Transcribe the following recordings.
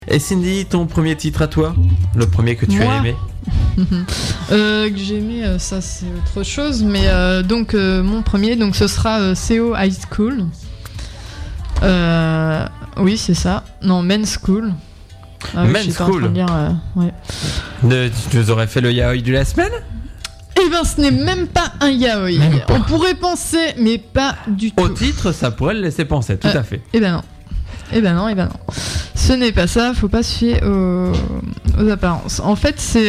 Et Cindy, ton premier titre à toi? Le premier que tu as aimé? Que j'ai aimé, ça c'est autre chose, mais donc mon premier, donc ce sera CO High School. Oui, c'est ça. Non, Men's School. Ah, oui, Men's School. Dire, ouais. Tu nous aurais fait le yaoi de la semaine? Eh ben, ce n'est même pas un yaoi. On pourrait penser, mais pas du tout. Au titre, ça pourrait le laisser penser, tout à fait. Eh ben non. Eh ben non. Ce n'est pas ça, faut pas se fier aux apparences. En fait, c'est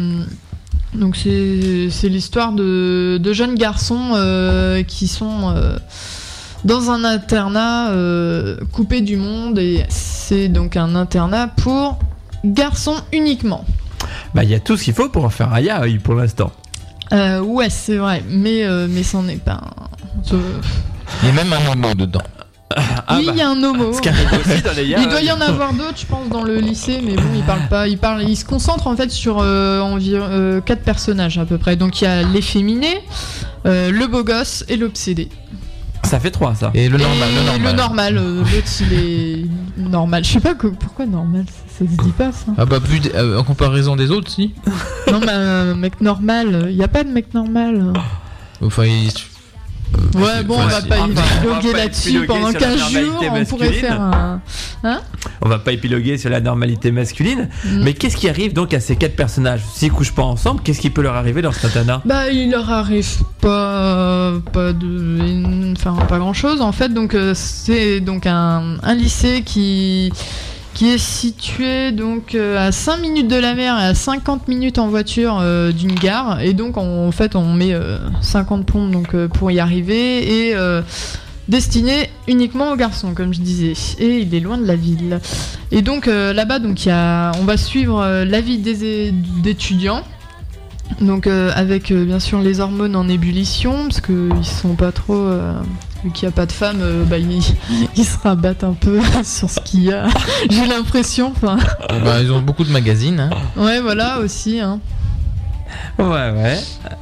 l'histoire de jeunes garçons qui sont dans un internat coupé du monde, et c'est donc un internat pour garçons uniquement. Bah, il y a tout ce qu'il faut pour en faire un yaoi pour l'instant. Ouais, c'est vrai, mais c'en est pas un. Il y a même un homo dedans. Oui, il y a un homo. Ce qui arrive aussi dans les yaoi. Il doit y en avoir d'autres, je pense, dans le lycée, mais bon, il parle pas. Il se concentre en fait sur environ 4 personnages à peu près. Donc il y a l'efféminé, le beau gosse et l'obsédé. Ça fait 3, ça. Et le normal. L'autre, il est normal. Je sais pas pourquoi normal, ça se dit pas ça. Ah bah, plus en comparaison des autres, si. Non, mais un mec normal, il y a pas de mec normal. Enfin, ouais, bon, on va pas épiloguer là-dessus pendant 15 jours, on pourrait faire un... Hein? On va pas épiloguer sur la normalité masculine, mais qu'est-ce qui arrive donc à ces 4 personnages? S'ils couchent pas ensemble, qu'est-ce qui peut leur arriver dans cet internat? Bah, il leur arrive pas grand-chose, en fait, donc c'est donc un lycée qui est situé donc à 5 minutes de la mer et à 50 minutes en voiture d'une gare, et donc en fait on met 50 plombes donc pour y arriver, et destiné uniquement aux garçons, comme je disais, et il est loin de la ville. Et donc là-bas, donc on va suivre la vie des étudiants. Donc avec bien sûr les hormones en ébullition, parce qu'ils sont pas trop vu qu'il n'y a pas de femmes, ils se rabattent un peu sur ce qu'il y a. J'ai l'impression. Bah, ils ont beaucoup de magazines. Hein. Ouais, voilà aussi. Hein. Ouais.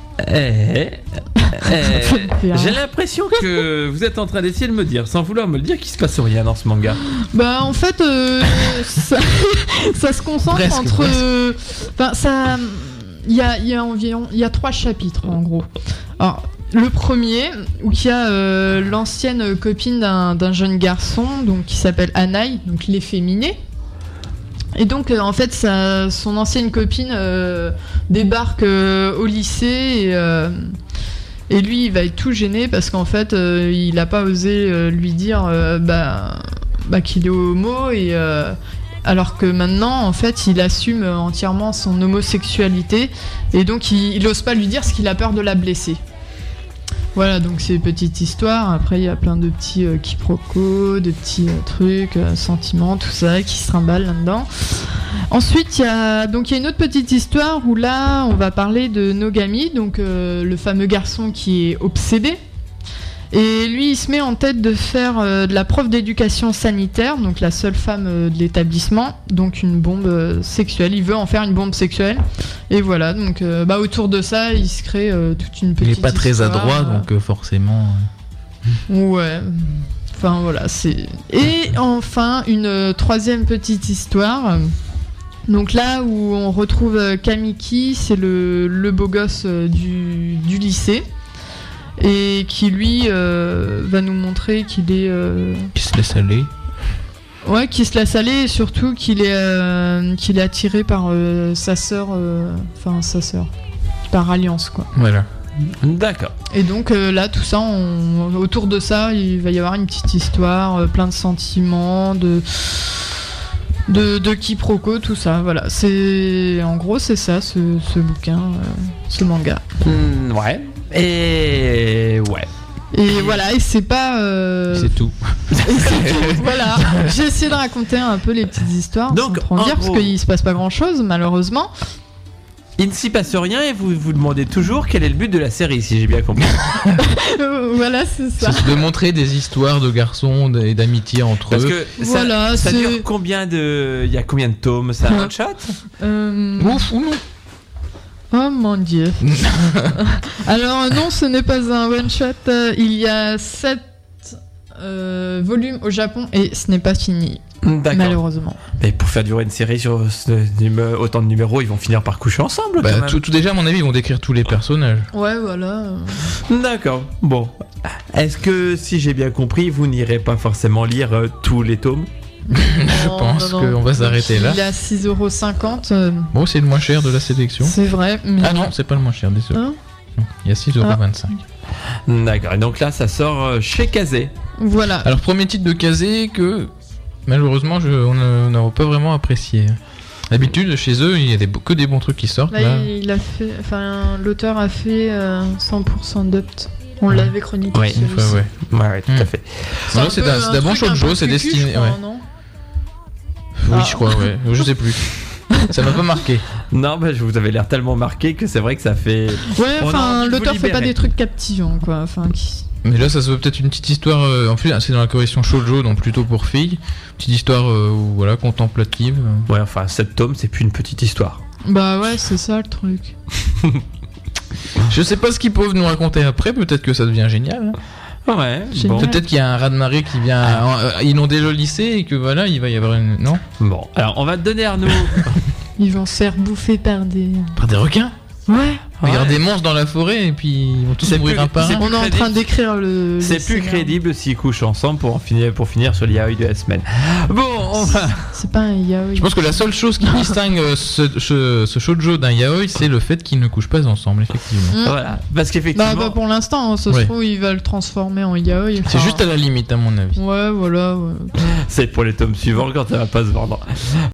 J'ai l'impression que vous êtes en train d'essayer de me dire, sans vouloir me le dire, qu'il se passe rien dans ce manga. Bah en fait, ça se concentre il y a 3 chapitres en gros. Alors, le premier, où il y a l'ancienne copine d'un jeune garçon, donc qui s'appelle Anaï, donc l'efféminé. Et donc en fait son ancienne copine débarque au lycée, et lui il va être tout gêné parce qu'en fait il a pas osé lui dire qu'il est homo, et alors que maintenant en fait il assume entièrement son homosexualité, et donc il ose pas lui dire parce qu'il a peur de la blesser. Voilà, donc c'est une petite histoire. Après, il y a plein de petits quiproquos, de petits trucs, sentiments, tout ça qui se trimballent là-dedans. Ensuite, il y a une autre petite histoire où là, on va parler de Nogami, donc le fameux garçon qui est obsédé. Et lui, il se met en tête de faire de la prof d'éducation sanitaire, donc la seule femme de l'établissement, donc une bombe sexuelle. Il veut en faire une bombe sexuelle. Et voilà, donc autour de ça, il se crée toute une petite histoire. Il est pas très adroit, donc forcément... Ouais, enfin voilà, c'est... Et enfin, une troisième petite histoire. Donc là où on retrouve Kamiki, c'est le beau gosse du lycée. Et qui lui va nous montrer qu'il est... Qui se laisse aller. Ouais, qui se laisse aller, et surtout qu'il est attiré par sa sœur, par alliance, quoi. Voilà. D'accord. Et donc là, tout ça, autour de ça, il va y avoir une petite histoire, plein de sentiments, de quiproquos, tout ça, voilà. En gros, c'est ça, ce bouquin, ce manga. Ouais. Et voilà, et c'est pas... C'est tout. Voilà, j'ai essayé de raconter un peu les petites histoires, donc, sans trop dire, parce qu'il se passe pas grand-chose, malheureusement. Il ne s'y passe rien, et vous vous demandez toujours quel est le but de la série, si j'ai bien compris. Voilà, c'est ça. C'est de montrer des histoires de garçons et d'amitié entre eux. Parce que ça dure combien de... Il y a combien de tomes? C'est un one-shot Ouf ou non? Oh mon dieu. Alors non, ce n'est pas un one-shot. Il y a 7 volumes au Japon et ce n'est pas fini. D'accord. malheureusement. Mais pour faire durer une série sur autant de numéros, ils vont finir par coucher ensemble. Bah, quand même. tout déjà, à mon avis, ils vont décrire tous les personnages. Ouais, voilà. D'accord. Bon. Est-ce que, si j'ai bien compris, vous n'irez pas forcément lire tous les tomes? Je pense qu'on va s'arrêter là. Il est à 6,50€. Bon, c'est le moins cher de la sélection. C'est vrai. Mais... Ah non, c'est pas le moins cher, désolé. Hein Non, il y a 6,25€. D'accord. Et donc là, ça sort chez Kazé. Voilà. Alors, premier titre de Kazé que malheureusement on n'a pas vraiment apprécié. D'habitude, chez eux, il y a que des bons trucs qui sortent. Là, Là. il a fait. Enfin, l'auteur a fait 100% d'opt. On l'avait chroniqué. Ouais, celui-ci. Une fois, ouais. Ouais, tout à fait. Non, c'est un bon truc shoujo, peu c'est cucu, destiné. je crois, Ouais. non Oui, Ah. je crois, ouais. Je sais plus. Ça m'a pas marqué. Non, bah, vous avez l'air tellement marqué que c'est vrai que ça fait. Ouais, On a enfin, envie de vous l'auteur fait pas libérer. des trucs captivants, quoi. Enfin, Mais là, ça se veut peut-être une petite histoire. En plus, c'est dans la correction shoujo, donc plutôt pour filles. Petite histoire, voilà, contemplative. Ouais, enfin, 7 tomes, c'est plus une petite histoire. Bah ouais, c'est ça le truc. Je sais pas ce qu'ils peuvent nous raconter après. Peut-être que ça devient génial. Ouais, Génial. bon. Peut-être qu'il y a un raz-de-marée qui vient inonder le lycée et que voilà, il va y avoir une. Non. Bon, alors on va te donner Arnaud. Ils vont se faire bouffer par des. Par des requins. Ouais. Regarde Ouais. des monstres dans la forêt et puis ils vont tous C'est mourir plus- un par c'est un. plus On est en crédible. train d'écrire le. C'est plus scénario. crédible s'ils couchent ensemble pour finir sur l'IAOI de la semaine. Bon, on va. C'est pas un yaoi. Je pense que la seule chose qui distingue ce shoujo d'un yaoi, c'est le fait qu'ils ne couchent pas ensemble, effectivement. Voilà, parce Bah, qu'effectivement. bah, pour l'instant, ça Ouais. se trouve, il va le transformer en yaoi. C'est enfin, juste à la limite, à mon avis. Ouais, voilà. Ouais. C'est pour les tomes suivants quand ça va pas se vendre.